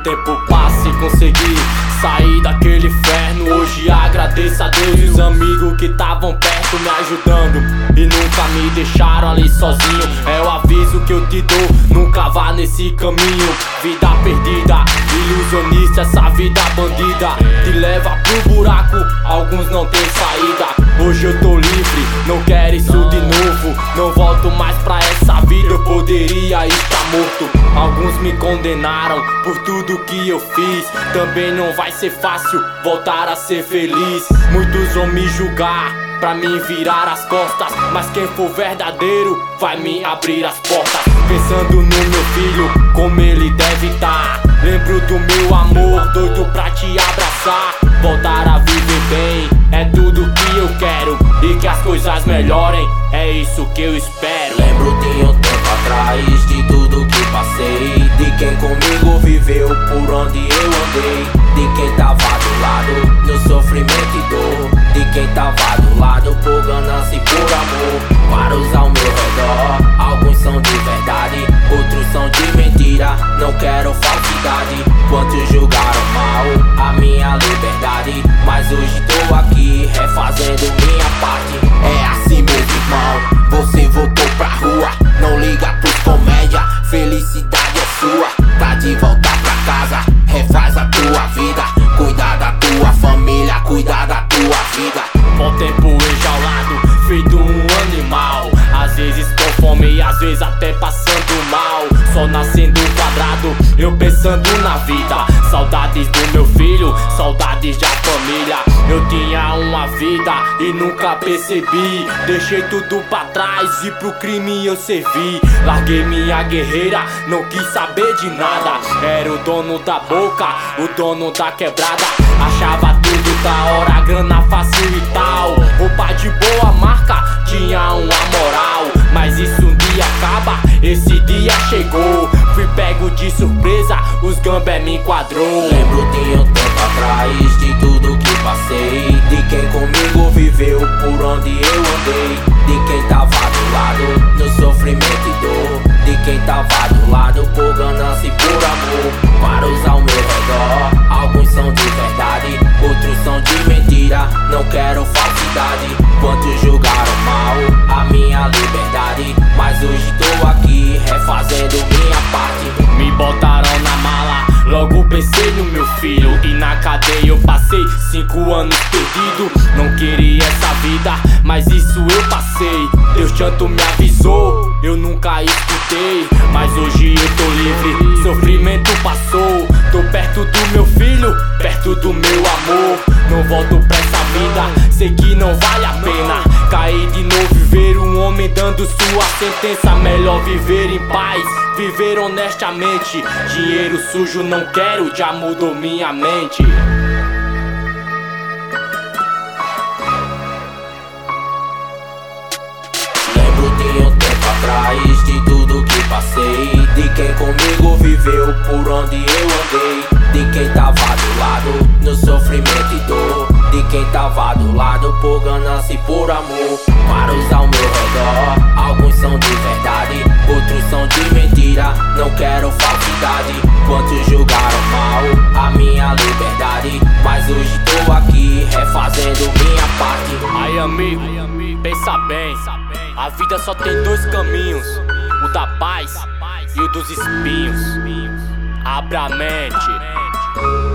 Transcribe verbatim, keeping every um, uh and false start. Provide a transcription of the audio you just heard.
tempo passa e consegui sair daquele inferno. Hoje agradeço a Deus e os amigos que estavam perto me ajudando e nunca me deixaram ali sozinho. É o aviso que eu te dou, nunca vá nesse caminho. Vida perdida, ilusionista, essa vida bandida te leva pro buraco, alguns não tem saída. Hoje eu tô livre, não quero isso de novo. Não volto mais pra essa vida, eu poderia estar morto. Alguns me condenaram por tudo que eu fiz. Também não vai ser fácil voltar a ser feliz. Muitos vão me julgar pra mim virar as costas, mas quem for verdadeiro vai me abrir as portas. Pensando no meu filho, como ele deve estar. Lembro do meu amor, doido pra te abraçar. Voltar a viver bem, é tudo que eu quero. E que as coisas melhorem, é isso que eu espero. Lembro de um tempo atrás, de tudo que passei. De quem comigo viveu, por onde eu andei. De quem tava do lado, no sofrimento e dor. De quem tava do lado, por ganância e por amor. Vários ao meu redor, alguns são de verdade, outros são de mentira. Não quero falsidade. Quantos julgaram mal a minha liberdade, mas hoje tô aqui refazendo minha parte. É assim mesmo, irmão, você voltou pra rua. Não liga pros comédia, felicidade é sua. Tá de volta pra casa, refaz a tua vida. Cuida da tua família, cuida da tua vida. Bom tempo enjaulado, feito um animal. Às vezes com fome, às vezes até passando mal. Só nascendo quadrado, eu pensando na vida. Saudades do meu filho, saudades da família. Eu tinha uma vida e nunca percebi. Deixei tudo pra trás e pro crime eu servi. Larguei minha guerreira, não quis saber de nada. Era o dono da boca, o dono da quebrada. Achava tudo da hora, grana fácil e tal. Roupa de boa marca, tinha uma moral. Mas isso um dia acaba, esse dia chegou. Fui pego de surpresa, os gambé me enquadrou. Lembro de um tempo atrás, de tudo que passei. De quem comigo viveu, por onde eu andei. De quem tava do lado, no sofrimento e dor. De quem tava do lado, por ganância e por amor. Vários ao meu redor, alguns são de verdade, outros são de mentira. Não quero falsidade. Quantos julgaram mal a minha liberdade, mas hoje tô aqui refazendo minha parte. Me botaram na mala, logo pensei no meu filho. E na cadeia eu passei cinco anos perdido. Não queria essa vida, mas isso eu passei. Deus tanto me avisou, eu nunca escutei. Mas hoje eu tô livre, sofrimento passou. Tô perto do meu filho, perto do meu amor. Não volto pra essa vida, sei que não vale a pena. Cair de novo, viver um homem dando sua sentença. Melhor viver em paz, viver honestamente. Dinheiro sujo não quero, já mudou minha mente. Lembro de um tempo atrás, de tudo que passei. De quem comigo viveu, por onde eu andei. De quem tava do lado, no sofrimento e dor. De quem tava do lado, por ganância e por amor. Vários ao meu redor, alguns são de verdade, outros são de mentira. Não quero falsidade. Quantos julgaram mal a minha liberdade, mas hoje tô aqui refazendo minha parte. Aí amigo, pensa bem, a vida só tem dois caminhos, o da paz e o dos espinhos. Abra a mente.